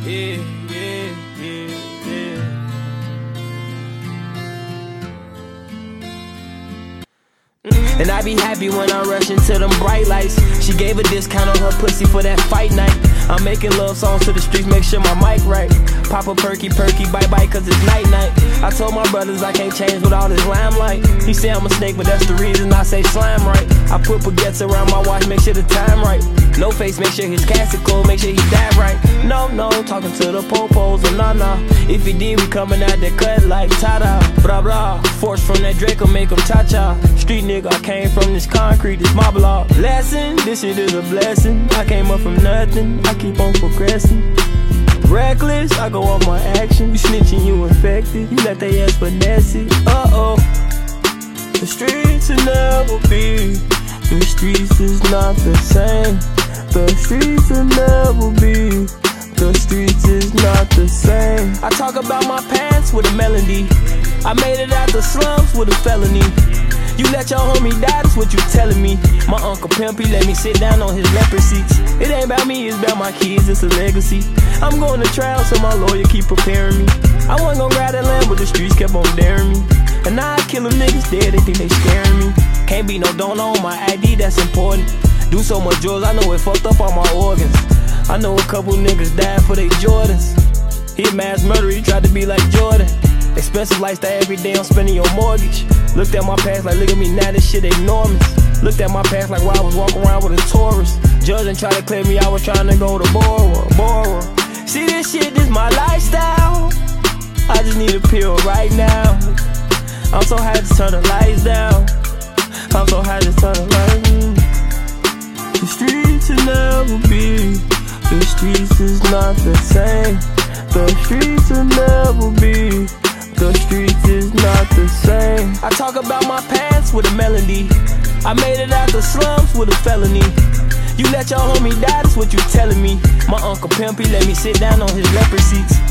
Yeah, yeah, yeah, yeah. And I be happy when I rush into them bright lights. She gave a discount on her pussy for that fight night. I'm making love songs to the streets, make sure my mic right. Pop a perky, bye-bye, cause it's night-night. I told my brothers I can't change with all this limelight. He say I'm a snake, but that's the reason I say slime right. I put baguettes around my watch, make sure the time right. No face, make sure his casket cold, make sure he died right. No, talking to the popos, or nah. If he did, we coming out that cut like ta-da, blah blah. Force from that Draco, make him cha-cha. Street nigga, I came from this concrete, this my block. Lesson, this shit is a blessing. I came up from nothing, I keep on progressing. Reckless, I go off my action. You snitching, you infected. You let they ass finesse it. Uh-oh. The streets will never be. The streets is not the same. The streets will never be. The streets is not the same. I talk about my past with a melody. I made it out the slums with a felony. You let your homie die, that's what you telling me. My Uncle Pimp, he let me sit down on his leopard seats. It ain't about me, it's about my kids, it's a legacy. I'm going to trial, so my lawyer keep preparing me. I wasn't gonna grab that land, but the streets kept on daring me. And now I kill them niggas dead, they think they scaring me. Can't be no donor on my ID, that's important. Do so much drugs, I know it fucked up all my organs. I know a couple niggas died for they Jordans. He a mass murderer, he tried to be like Jordan. Expensive lifestyle every day, I'm spending your mortgage. Looked at my past like, look at me now, this shit enormous. Looked at my past like while I was walking around with a Taurus. Judge and try to clear me, I was trying to go to borrower. See this shit, this my lifestyle. I just need a pill right now. I'm so high to turn the lights down. I'm so high to turn the lights down. The streets will never be. The streets is not the same. The streets will never be. The streets is not the same. I talk about my past with a melody. I made it out the slums with a felony. You let your homie die, that's what you telling me. My Uncle Pimp, he let me sit down on his leopard seats.